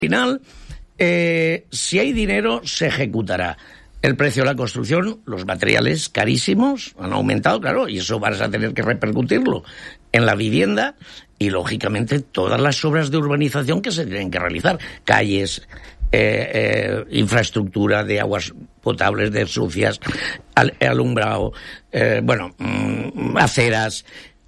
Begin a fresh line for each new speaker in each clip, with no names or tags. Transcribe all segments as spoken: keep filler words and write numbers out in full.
final, eh, si hay dinero, se ejecutará. El precio de la construcción, los materiales carísimos han aumentado, claro, y eso vas a tener que repercutirlo en la vivienda y, lógicamente, todas las obras de urbanización que se tienen que realizar. Calles, eh, eh, infraestructura de aguas potables, de sucias, al, alumbrado, eh, bueno, mmm, aceras.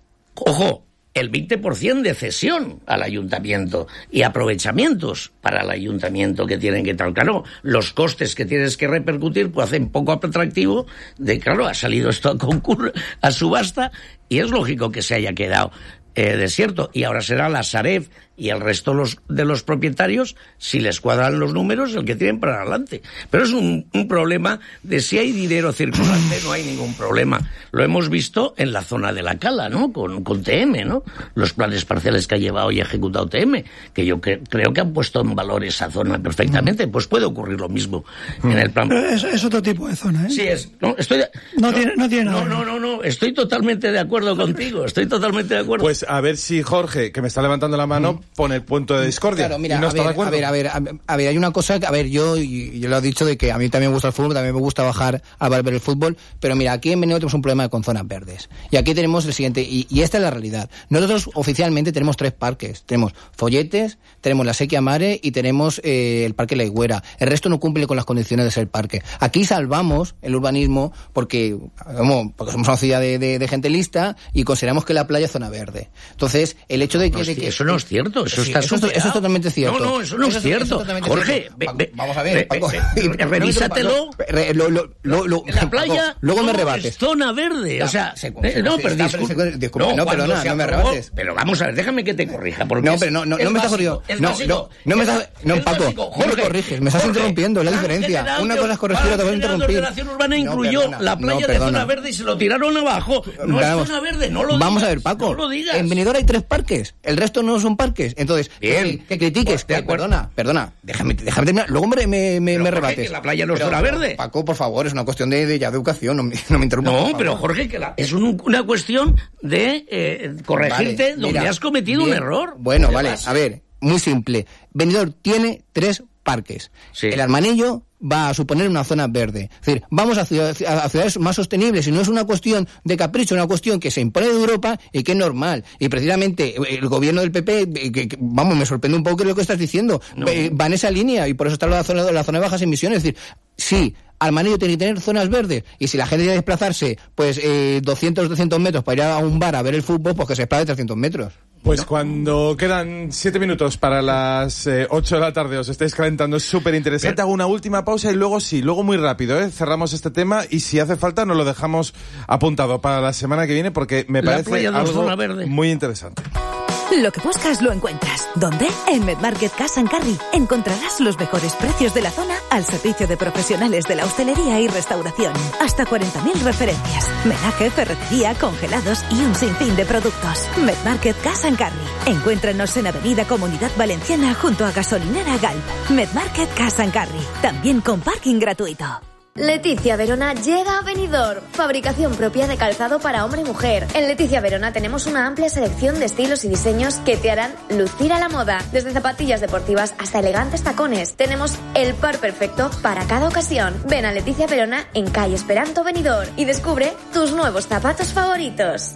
Ojo, el veinte por ciento de cesión al ayuntamiento y aprovechamientos para el ayuntamiento que tienen que tal. Claro, los costes que tienes que repercutir pues hacen poco atractivo de, claro, ha salido esto a concurso, a subasta, y es lógico que se haya quedado eh, desierto. Y ahora será la Sareb y el resto los, de los propietarios, si les cuadran los números, el que tienen para adelante. Pero es un, un problema de si hay dinero circulante, no hay ningún problema. Lo hemos visto en la zona de la Cala, ¿no? Con, con T M, ¿no? Los planes parciales que ha llevado y ejecutado T M, que yo que, creo que han puesto en valor esa zona perfectamente. Pues puede ocurrir lo mismo en el plan.
Pero es, es otro tipo de zona, ¿eh?
Sí, es. No, estoy de,
no,
no,
tiene, no tiene nada.
No, no, no, no, estoy totalmente de acuerdo contigo. Estoy totalmente de acuerdo.
Pues a ver si Jorge, que me está levantando la mano, pone el punto de discordia.
Claro, mira,
y no
a,
está
ver,
de acuerdo.
a ver, a ver, a ver, a ver, hay una cosa que, a ver, yo, yo lo he dicho de que a mí también me gusta el fútbol, también me gusta bajar a ver el fútbol, pero mira, aquí en Benidorm tenemos un problema con zonas verdes. Y aquí tenemos el siguiente, y, y esta es la realidad. Nosotros oficialmente tenemos tres parques. Tenemos Folletes, tenemos la Sequia Mare y tenemos eh, el Parque La Higuera. El resto no cumple con las condiciones de ser parque. Aquí salvamos el urbanismo porque, como, porque somos una ciudad de, de, de gente lista y consideramos que la playa es zona verde. Entonces, el hecho de que...
No,
de que
eso no es cierto, eso
sí,
está
eso, eso es totalmente cierto.
No, no, eso no
eso
es cierto.
Eso es
Jorge, ve, ve,
vamos a ver, Paco.
Ve, ve, revísatelo.
Lo, lo, lo, lo,
la playa
Paco, luego
no
me rebates.
Es zona verde,
la,
o sea,
se,
eh, no, pero
está,
disculpa,
se, disculpa, no, no perdona, no me rebates.
Pero vamos a ver, déjame que te corrija, porque
no, pero no, no, no me estás corrigiendo. No, no, no me estás, no, Paco, no me corriges, me estás interrumpiendo, es la diferencia. Una cosa es corregir, otra cosa es interrumpir.
La Federación Urbana incluyó la playa de zona verde y se lo tiraron abajo. No es zona verde, no lo digas.
Vamos a ver, Paco,
no lo digas.
En Benidorm hay tres parques, el resto no son parques. Entonces,
bien,
que, que critiques,
pues,
que, perdona, perdona, déjame, déjame terminar, luego me, me, me, me rebates.
Que la playa no es zona verde.
Paco, por favor, es una cuestión de, de ya de educación, no, no me interrumpas.
No, pero Jorge, que la, es un, una cuestión de eh, corregirte vale, donde mira, has cometido bien, un error.
Bueno, vale, vas? A ver, muy simple. Benidorm tiene tres parques. Sí. El Armanello va a suponer una zona verde. Es decir, vamos a, ciudad, a ciudades más sostenibles y no es una cuestión de capricho, una cuestión que se impone de Europa y que es normal. Y precisamente el gobierno del P P, que, que, vamos, me sorprende un poco lo que estás diciendo, no. va en esa línea y por eso está la zona, la zona de bajas emisiones. Es decir, sí, Armanello tiene que tener zonas verdes y si la gente tiene que desplazarse pues eh, doscientos, trescientos metros para ir a un bar a ver el fútbol, pues que se desplace trescientos metros.
Pues no. Cuando quedan siete minutos para las eh, ocho de la tarde os estáis calentando, es súper interesante. Hago una última pausa y luego sí, luego muy rápido, ¿eh? Cerramos este tema y si hace falta nos lo dejamos apuntado para la semana que viene porque me
la
parece algo
verde.
muy interesante.
Lo que buscas lo encuentras. ¿Dónde? En MedMarket Cash and Carry. Encontrarás los mejores precios de la zona al servicio de profesionales de la hostelería y restauración. Hasta cuarenta mil referencias. Menaje, ferretería, congelados y un sinfín de productos. MedMarket Cash and Carry. Encuéntranos en Avenida Comunidad Valenciana junto a Gasolinera Galp. MedMarket Cash and Carry. También con parking gratuito.
Leticia Verona llega a Benidorm. Fabricación propia de calzado para hombre y mujer. En Leticia Verona tenemos una amplia selección de estilos y diseños que te harán lucir a la moda. Desde zapatillas deportivas hasta elegantes tacones. Tenemos el par perfecto para cada ocasión. Ven a Leticia Verona en calle Esperanto Benidorm y descubre tus nuevos zapatos favoritos.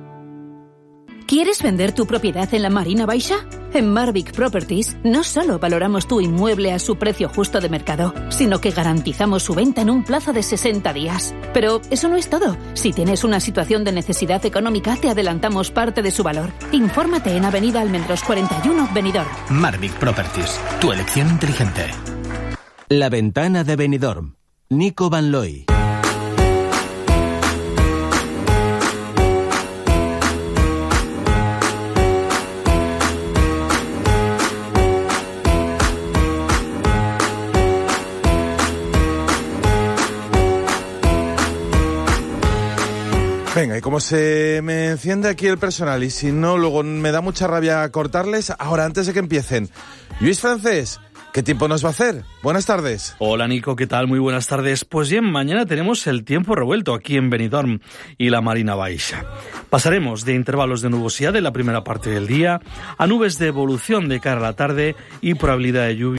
¿Quieres vender tu propiedad en la Marina Baixa? En Marvic Properties no solo valoramos tu inmueble a su precio justo de mercado, sino que garantizamos su venta en un plazo de sesenta días. Pero eso no es todo. Si tienes una situación de necesidad económica, te adelantamos parte de su valor. Infórmate en Avenida Almendros cuarenta y uno, Benidorm.
Marvic Properties, tu elección inteligente.
La ventana de Benidorm. Nico Van Looy.
Venga, y como se me enciende aquí el personal y si no, luego me da mucha rabia cortarles, ahora antes de que empiecen. Luis Francés, ¿Qué tiempo nos va a hacer? Buenas tardes.
Hola Nico, ¿qué tal? Muy buenas tardes. Pues bien, mañana tenemos el tiempo revuelto aquí en Benidorm y la Marina Baixa. Pasaremos de intervalos de nubosidad en la primera parte del día a nubes de evolución de cara a la tarde y probabilidad de lluvia